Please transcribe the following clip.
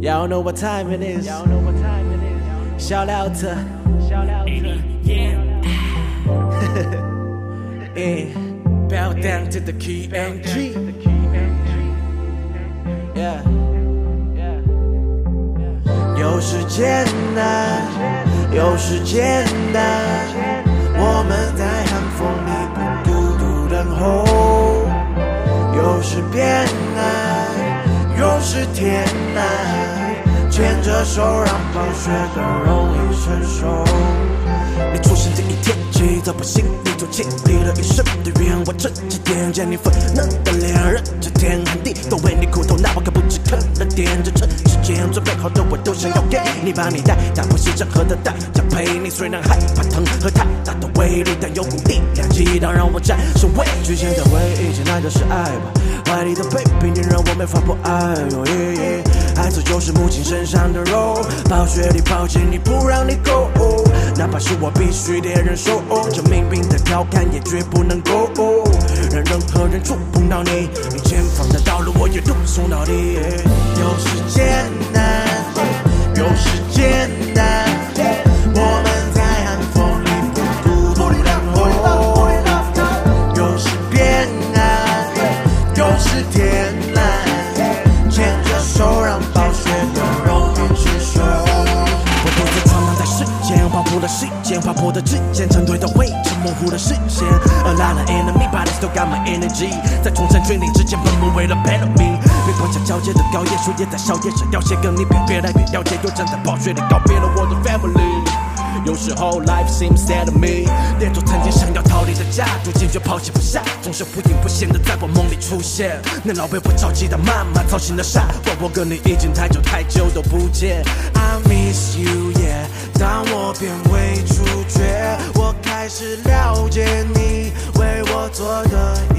Y'all know what time it is. Shout out to bow down to the key and G. Yeah. 有时艰难，有时艰难，我们在寒风里不孤独等候。有时变难，有时天难，牵着手让暴雪更容易成熟。你出现这一天，起早不醒，你就经历了一生的愿望，这几天见你愤怒的恋人，这天寒地都为你苦痛，哪怕可不只疼了点，这尘世间准备好的我都想要给你，把你带，但不是任何的代价陪你。虽然害怕疼和太大的威力，但有股力量激荡让我战胜畏惧。现在唯一艰难的是爱吧，怀里的背皮你让我没法不爱。孩子就是母亲身上的肉，暴雪里抱紧你不让你够，哪怕是我必须得忍受，这命运的调侃也绝不能够让任何人触碰到你，你前方的道路我也路送到底。有时艰难，有时艰难，我们在寒风里不孤独等候。有时变难，有时天蓝，牵着手让暴雪更容易成熟。我独自闯荡在世间，划破了时间，划破的指尖，成对的灰尘模糊了视线。A lot of enemy, but I still got my energy。在众山峻岭之间奔波，为了 battle me。月光下交接的高叶，树叶在笑叶上凋谢，跟你别越来越了解，又站在暴雪里告别了我的 family。有时候 life seems sad to me， 连做曾经想要逃离的家，如今却抛弃不下，总是忽隐忽现的在我梦里出现。那老被我着急的妈妈操心的傻瓜，我跟你已经太久都不见。I miss you yeah， 当我变为主角，我开始了解你为我做的